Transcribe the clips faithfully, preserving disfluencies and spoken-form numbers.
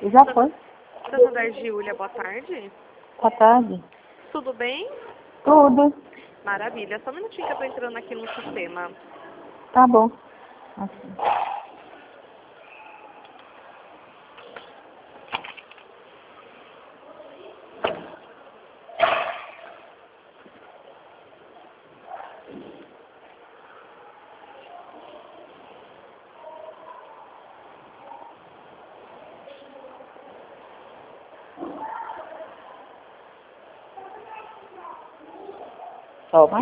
Já foi. Dona Dargília, boa tarde. Boa tarde. Tudo bem? Tudo. Maravilha. Só um minutinho que eu tô entrando aqui no sistema. Tá bom. Assim. Só mais?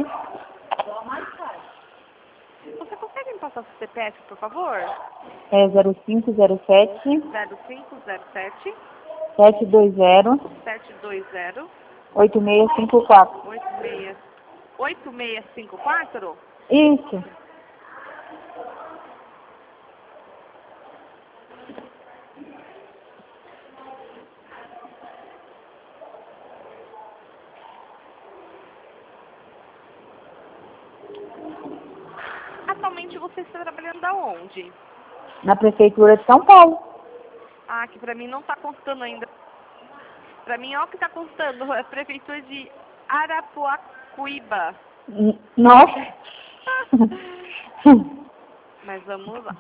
Você consegue me passar o C P F, por favor? É zero cinco zero sete, zero cinco zero sete, sete dois zero, sete dois zero, oito seis cinco quatro. oito seis, oito seis cinco quatro? Isso. Atualmente você está trabalhando aonde? Na Prefeitura de São Paulo. Ah, que pra mim não tá constando ainda. Pra mim, ó, o que tá constando é a Prefeitura de Arapuacuíba. N- Nossa. Mas vamos lá.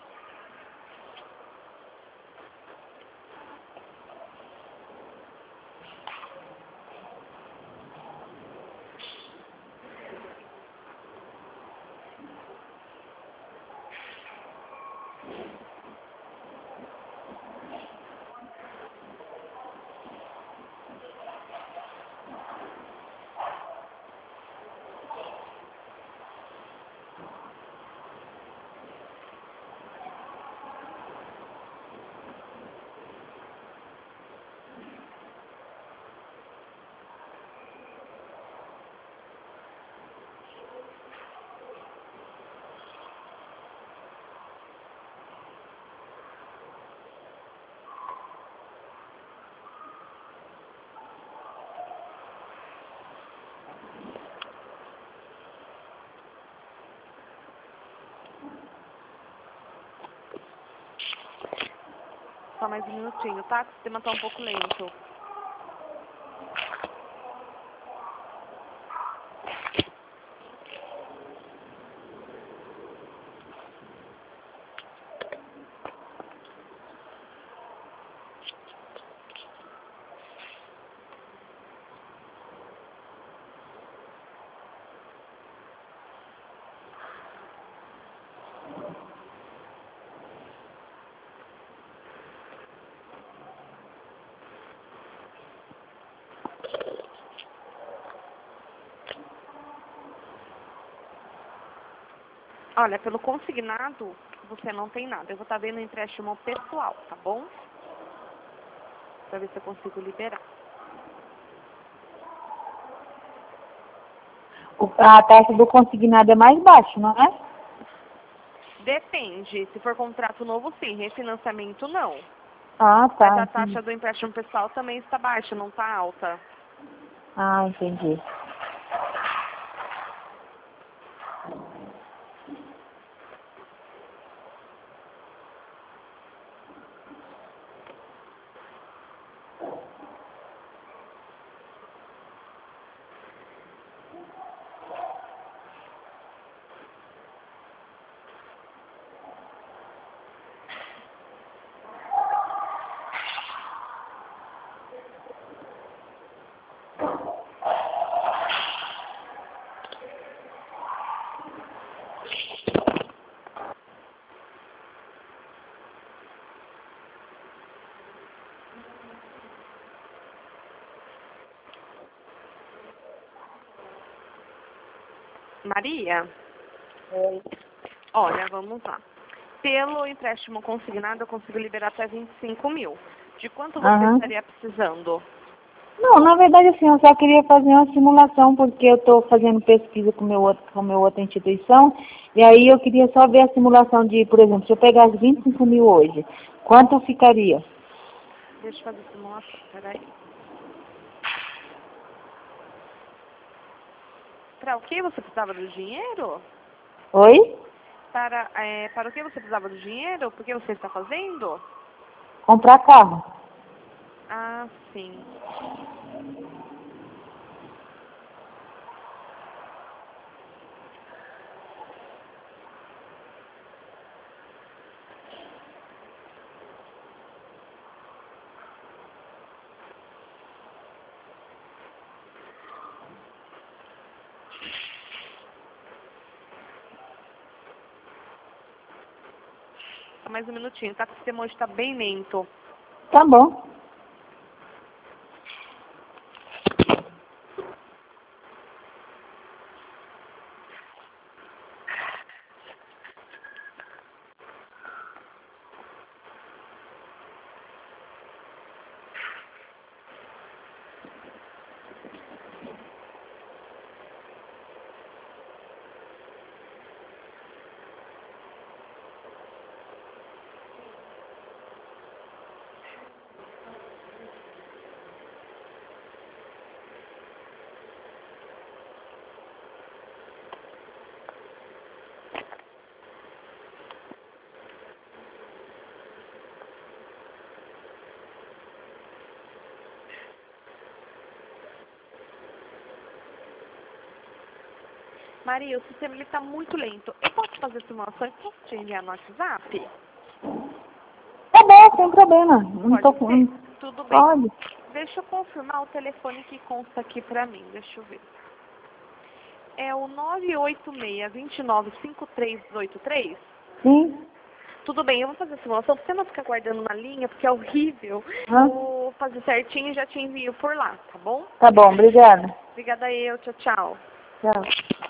Só mais um minutinho, tá? O sistema tá um pouco lento. Olha, pelo consignado, você não tem nada. Eu vou estar vendo o empréstimo pessoal, tá bom? Pra ver se eu consigo liberar. O- A taxa do consignado é mais baixa, não é? Depende. Se for contrato novo, sim. Refinanciamento, não. Ah, Mas tá. a Entendi. taxa do empréstimo pessoal também está baixa, não está alta. Ah, entendi. Maria, Oi. olha, vamos lá. Pelo empréstimo consignado, eu consigo liberar até vinte e cinco mil. De quanto você Aham. estaria precisando? Não, na verdade, assim, eu só queria fazer uma simulação, porque eu estou fazendo pesquisa com meu outro, com meu outra instituição, e aí eu queria só ver a simulação de, por exemplo, se eu pegasse vinte e cinco mil hoje, quanto ficaria? Deixa eu fazer simulação, peraí. Para o que você precisava do dinheiro? Oi? Para, é, para o que você precisava do dinheiro? Por que você está fazendo? Comprar carro. Ah, sim. Mais um minutinho, tá? Porque o sistema hoje tá bem lento. Tá bom. Maria, o sistema ele tá muito lento. Eu posso fazer a simulação e posso te enviar no WhatsApp? Tá bom, sem problema. Não Pode tô ser? com... Tudo bem. Pode. Deixa eu confirmar o telefone que consta aqui pra mim. Deixa eu ver. É o nove oito seis, dois nove cinco três oito três? Sim. Tudo bem, eu vou fazer a simulação. Pra você não ficar guardando na linha, porque é horrível. Hã? Eu vou fazer certinho e já te envio por lá, tá bom? Tá bom, obrigada. Obrigada eu. Tchau, tchau. Tchau.